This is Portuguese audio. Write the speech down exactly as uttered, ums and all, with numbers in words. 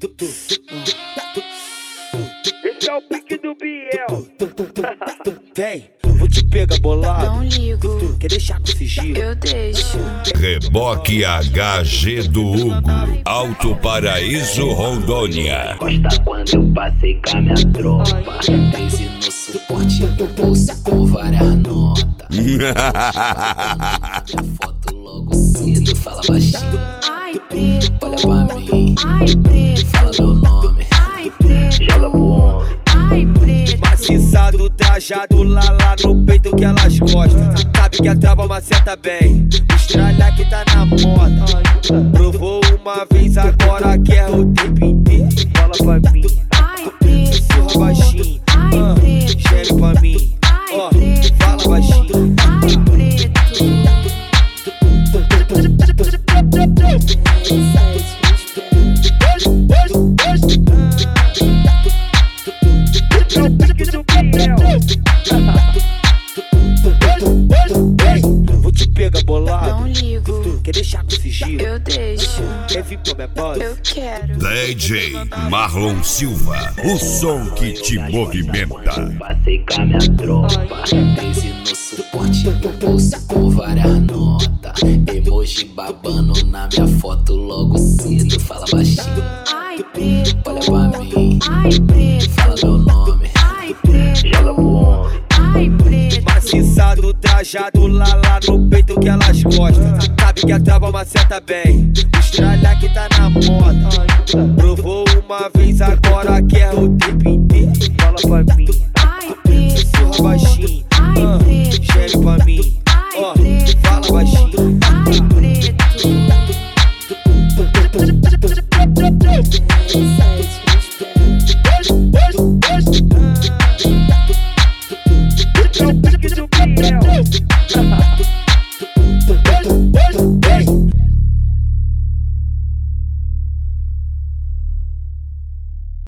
Esse é o pique do Biel. Vem, vou te pegar bolado. Não ligo, Quer deixar com sigilo? eu deixo. Reboque H G do Hugo, Alto Paraíso, Rondônia. Gosta quando eu passei com a minha tropa. Crise no suporte do bolso com várias notas. A foto logo cedo, fala baixinho. Ai, preto, Olha pra mim, ai, preto, fala meu nome. ai, preto, Joga pro homem. ai, preto. Maciçado, trajado, lá lá no peito que elas gostam. Sabe que a trava maceta bem, estralha que tá na moda. Provou uma vez, agora quer o tempo inteiro. Fala pra mim, Ai, preto, surra baixinho, ai, ah, preto, gere pra mim, ai, ó, preto, fala baixinho. ai, preto. Esse é o pique do Biel. Vem, vou te pegar bolado. Não ligo, Quer deixar com sigilo? eu deixo. Quer vir pra minha base? Eu quero. D J Marlon Silva, o som que te movimenta. Passei com a minha tropa. Crise no suporte do bolso com várias notas. Emoji babando na minha foto logo cedo, fala baixinho. Ai, preto, Olha pra mim, ai, preto, fala meu nome. ai, preto, Joga pro homem. ai, preto. Maciçado, trajado, lá lá no peito que elas gostam. Sabe que a trava maceta bem, estralha que tá na moda. Provou uma vez, agora quer o tempo inteiro. Fala pra mim, Ai, preto, surra baixinho, ai, ah, preto, gere pra mim, ai, ó, preto, fala baixinho. ai, preto. Esse é o pique do Biel.